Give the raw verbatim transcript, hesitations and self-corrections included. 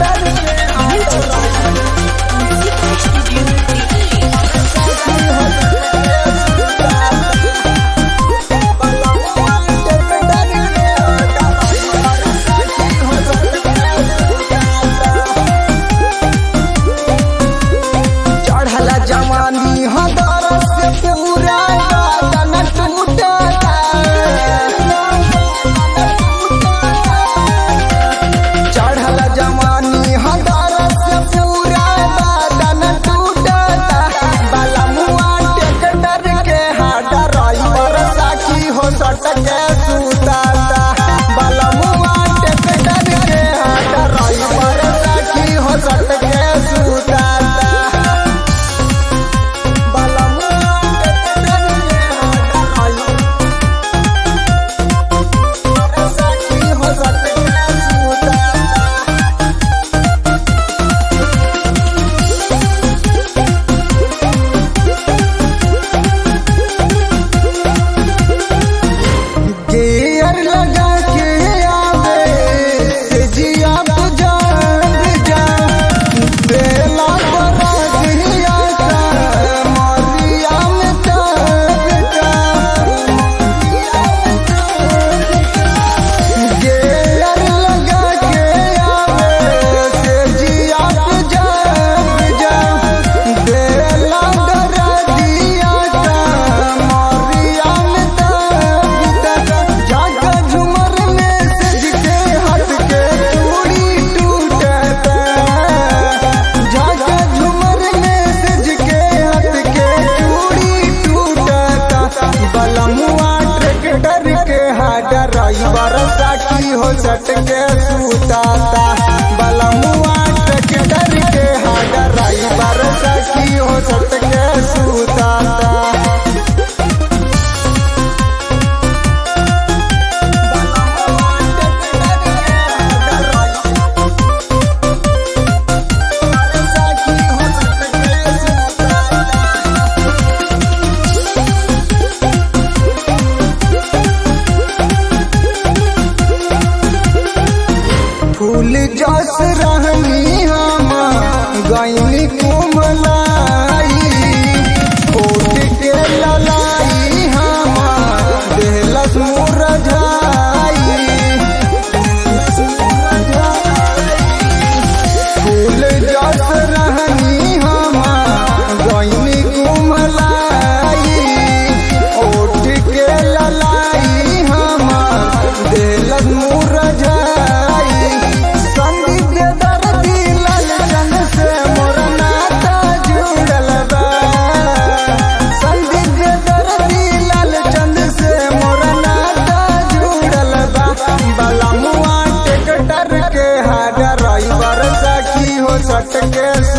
सटके सूताता बलमुआ ट्रैक्टर के हाडराई बरसा की हो सटके सूताता। फूल जस रहनी हम गईनी कुमलाई ओट के ललाई हम देहलस मुरझाई। फूल जस रहनी हम गईनी कुमलाई ओट के ललाई हम देहलस मुरझाई। सटके